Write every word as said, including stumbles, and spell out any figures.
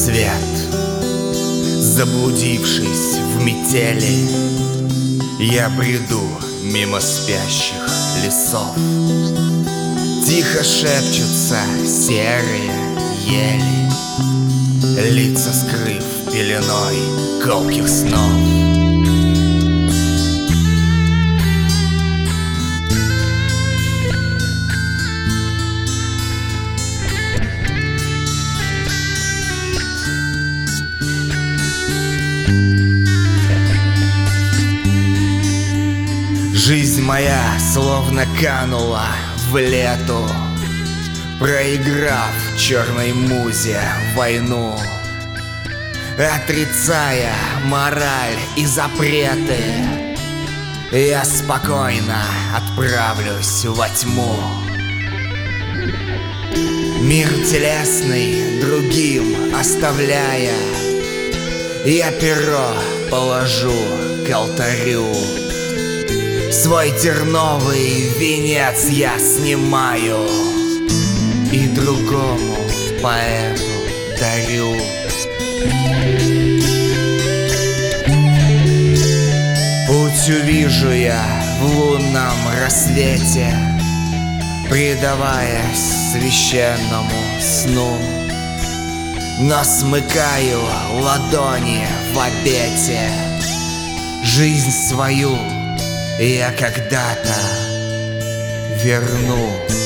рассвет, заблудившись в метели, я бреду мимо спящих лесов. Тихо шепчутся серые ели, лица скрыв пеленой колких снов. Жизнь моя словно канула в лету, проиграв черной музе войну, отрицая мораль и запреты. Я спокойно отправлюсь во тьму. Мир телесный другим оставляя, я перо положу к алтарю. Свой терновый венец я снимаю и другому поэту дарю. Путь увижу я в лунном рассвете, предаваясь священному сну, но смыкаю ладони в обете. Жизнь свою я когда-то верну.